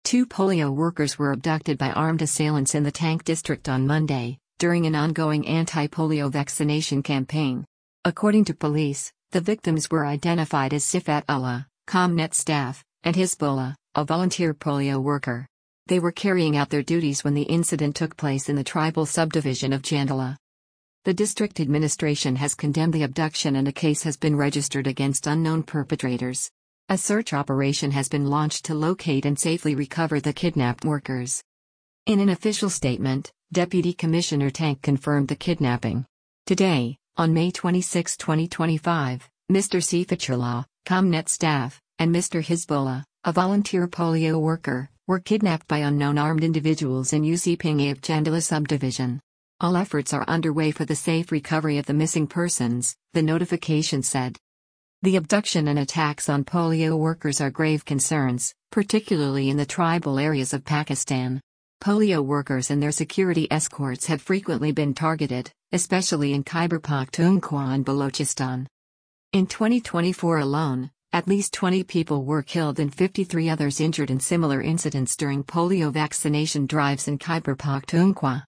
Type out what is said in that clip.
Two polio workers were abducted by armed assailants in the Tank district on Monday, during an ongoing anti-polio vaccination campaign. According to police, the victims were identified as Sifat Ullah, ComNet staff, and Hizbullah, a volunteer polio worker. They were carrying out their duties when the incident took place in the tribal subdivision of Jandala. The district administration has condemned the abduction and a case has been registered against unknown perpetrators. A search operation has been launched to locate and safely recover the kidnapped workers. In an official statement, Deputy Commissioner Tank confirmed the kidnapping. Today, on May 26, 2025, Mr. Sifatullah, ComNet staff, and Mr. Hizbullah, a volunteer polio worker, were kidnapped by unknown armed individuals in Usipinge of Jandala subdivision. All efforts are underway for the safe recovery of the missing persons, the notification said. The abduction and attacks on polio workers are grave concerns, particularly in the tribal areas of Pakistan. Polio workers and their security escorts have frequently been targeted, especially in Khyber Pakhtunkhwa and Balochistan. In 2024 alone, at least 20 people were killed and 53 others injured in similar incidents during polio vaccination drives in Khyber Pakhtunkhwa.